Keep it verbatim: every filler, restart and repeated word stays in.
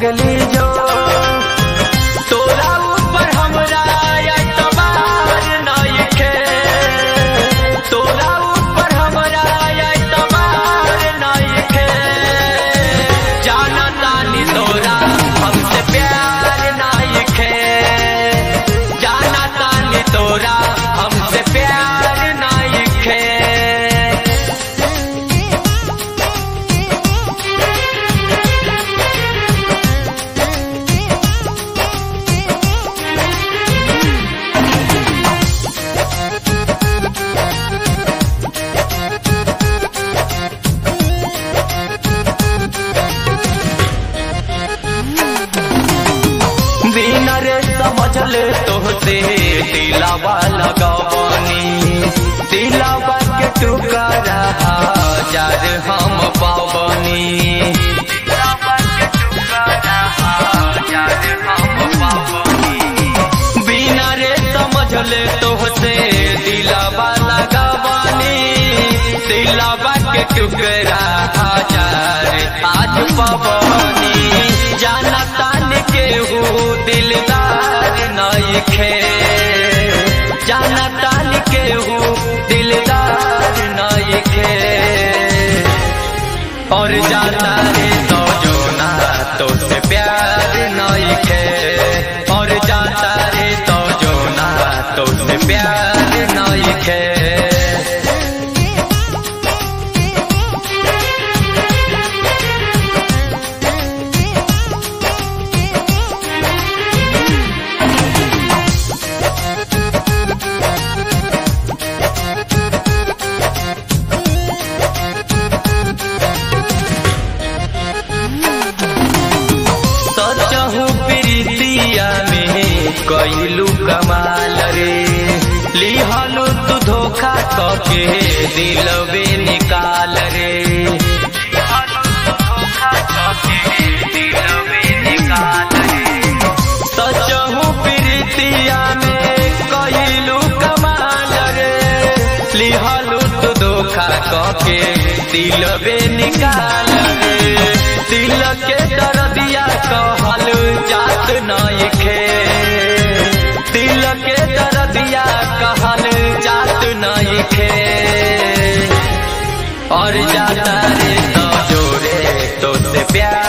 लगली जो तोरा ऊपर हमरा एतबार नइखे, तोरा ऊपर हमरा एतबार नइखे। जाना तानी तोरा हमसे प्यार नइखे, जाना तानी तोरा हमसे प्यार नइखे। बिना रे समझल तोहसे दिलावा लगवनी, दिलावा के टुकड़ा हजार हम पावनी, दिलावा के टुकड़ा हजार हम पावनी। बिना रे समझल तोहसे दिलावा लगवनी, दिलावा के टुकड़ा हजार आज पावनी। जाना तान के हूँ दिलदार नइखे, जाना तान के हूँ दिलदार नइखे। और जाता रे तो जो ना तो से प्यार नइखे, और जाता रे तो जो ना तो से प्यार नइखे। कइलू कमाल रे, लिहलू तू धोखा कके दिलवे निकाल रे, लिहलू तू धोखा कके दिलवे निकाल रे। सचहू प्रीतिया में कइलू कमाल रे, लिहलू तू धोखा कके दिलवे निकाल रे। दिल के दर्दिया कहल जात नइखे, दिल के दर्दिया कहल जात नइखे। और जाता रे तो जोरे तो से प्यार